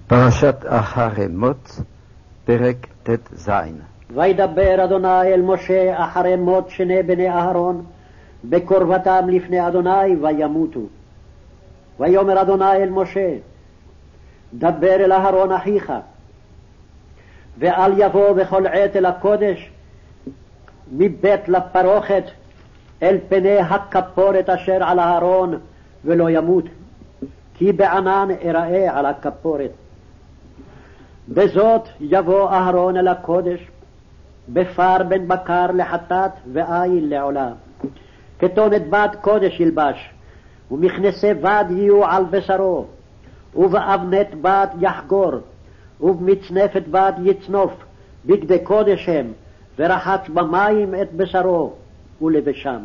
פרשת אחרי מות, פרק ט"ז. וידבר אדוני אל משה אחרי מות שני בני אהרון בקרבתם לפני אדוני וימותו. ויאמר אדוני אל משה, דבר אל אהרון אחיך, ואל יבוא בכל עת אל הקודש מבית לפרוכת אל פני הכפורת אשר על אהרון, ולא ימות, כי בענן אראה על הכפורת. בזאת יבוא אהרון אל הקודש, בפר בן בקר לחטאת ואיל לעולה. כתונת בד קודש ילבש, ומכנסי בד יהיו על בשרו, ובאבנת בד יחגור, ובמצנפת בד יצנוף, בגדי קודש הם, ורחץ במים את בשרו ולבשם.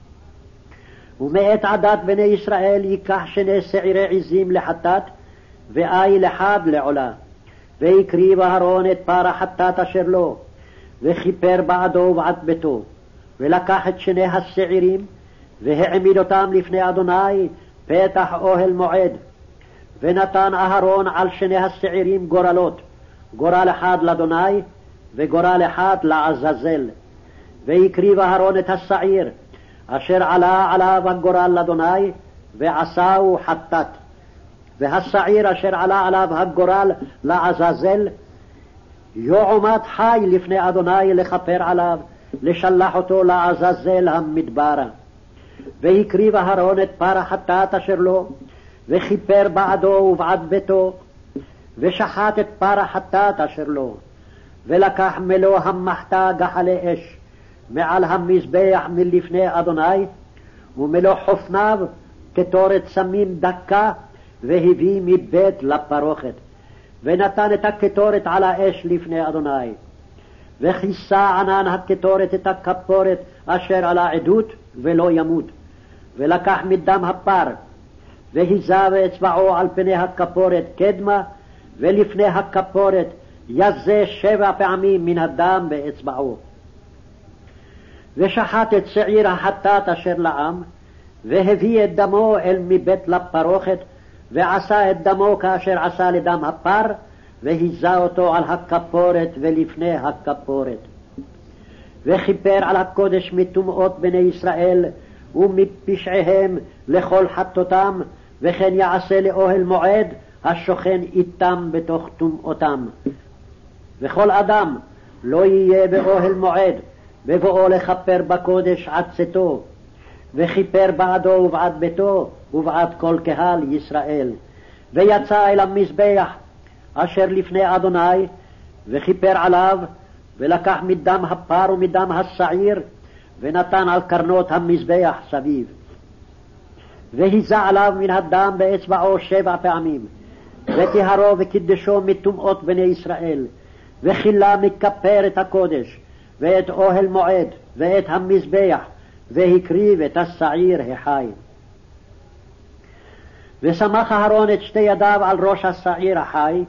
ומאת עדת בני ישראל ייקח שני שעירי עזים לחטאת, ואיל אחד לעולה. והקריב אהרון את פר החטאת אשר לו, וכיפר בעדו ובעד ביתו, ולקח את שני השעירים, והעמיד אותם לפני אדוני פתח אוהל מועד. ונתן אהרון על שני השעירים גורלות, גורל אחד לאדוני, וגורל אחד לעזאזל. והקריב אהרון את השעיר, אשר עלה עליו הגורל לאדוני, ועשהו חטאת. והשעיר אשר עלה עליו הגורל לעזאזל, יועמד חי לפני אדוני לכפר עליו, לשלח אותו לעזאזל המדברה. והקריב אהרון את פר החטאת אשר לו, וכיפר בעדו ובעד ביתו, ושחט את פר החטאת אשר לו, ולקח מלוא המחתה גחלי אש מעל המזבח מלפני אדוני, ומלוא חופניו כתורת סמים דקה, והביא מבית לפרוכת, ונתן את הקטורת על האש לפני אדוני. וכיסה ענן הקטורת את הכפורת אשר על העדות, ולא ימות. ולקח מדם הפר, והיזה באצבעו על פני הכפורת קדמה, ולפני הכפורת יזה 7 פעמים מן הדם באצבעו. ושחט את שעיר החטאת אשר לעם, והביא את דמו אל מבית לפרוכת, ועשה את דמו כאשר עשה לדם הפר, והיזה אותו על הכפורת ולפני הכפורת. וכיפר על הקודש מטומאות בני ישראל ומפשעיהם לכל חטאותם, וכן יעשה לאוהל מועד השוכן איתם בתוך טומאותם. וכל אדם לא יהיה באוהל מועד בבואו לכפר בקודש עד צאתו, וכיפר בעדו ובעד ביתו ובעד כל קהל ישראל. ויצא אל המזבח אשר לפני אדוני, וכיפר עליו, ולקח מדם הפר ומדם השעיר, ונתן על קרנות המזבח סביב. והיזה עליו מן הדם באצבעו 7 פעמים, וטהרו וקידשו מטומאות בני ישראל, וכילה מכפר את הקודש, ואת אוהל מועד, ואת המזבח, והקריב את השעיר החי. וסמך אהרון את 2 ידיו על ראש השעיר החי,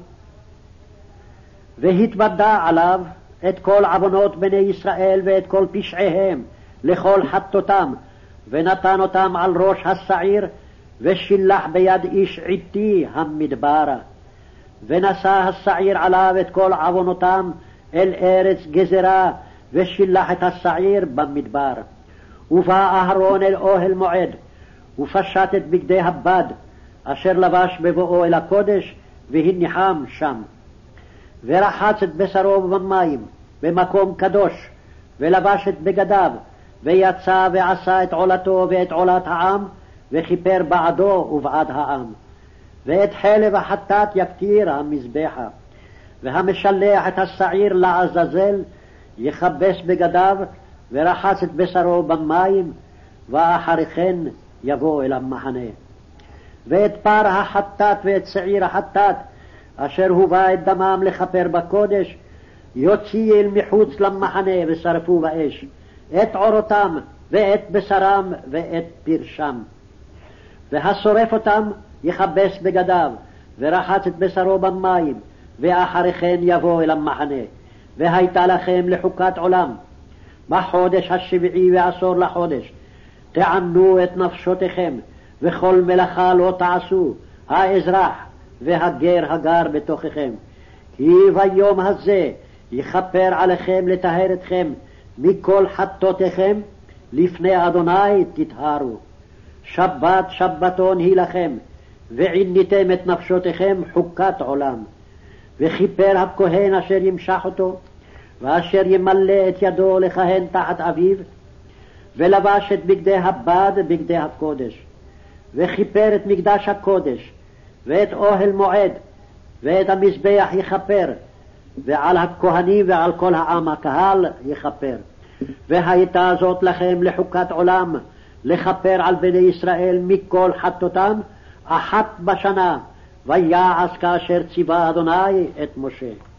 והתוודע עליו את כל עוונות בני ישראל ואת כל פשעיהם לכל חטאותם, ונתן אותם על ראש השעיר, ושילח ביד איש עתי המדברה. ונשא השעיר עליו את כל עוונותם אל ארץ גזרה, ושילח את השעיר במדבר. ובא אהרון אל אוהל מועד, ופשט את בגדי הבד אשר לבש בבואו אל הקודש, והניחם שם. ורחץ את בשרו במים במקום קדוש, ולבש את בגדיו, ויצא ועשה את עולתו ואת עולת העם, וכיפר בעדו ובעד העם. ואת חלב החטאת יקטיר המזבחה, והמשלח את השעיר לעזאזל יכבס בגדיו, ורחץ את בשרו במים, ואחרי כן יבוא אל המחנה. ואת פר החטאת ואת שעיר החטאת אשר הובא את דמם לכפר בקודש יוציא אל מחוץ למחנה, ושרפו באש את עורותם ואת בשרם ואת פרשם. והשורף אותם יכבס בגדיו, ורחץ את בשרו במים, ואחרי כן יבוא אל המחנה. והייתה לכם לחוקת עולם בחודש 17 לחודש, תענו את נפשותיכם, וכל מלאכה לא תעשו, האזרח והגר הגר בתוככם. כי ביום הזה יכפר עליכם לטהר אתכם מכל חטאותיכם, לפני אדוני תטהרו. שבת שבתון היא לכם, ועיניתם את נפשותיכם חוקת עולם. וכיפר הכהן אשר ימשח אותו, ואשר ימלא את ידו לכהן תחת אביו, ולבש את בגדי הבד בגדי הקודש. וכיפר את מקדש הקודש, ואת אוהל מועד, ואת המזבח יכפר, ועל הכהנים ועל כל העם הקהל יכפר. והייתה זאת לכם לחוקת עולם, לכפר על בני ישראל מכל חטאותם, אחת בשנה, ויעש כאשר ציווה אדוני את משה.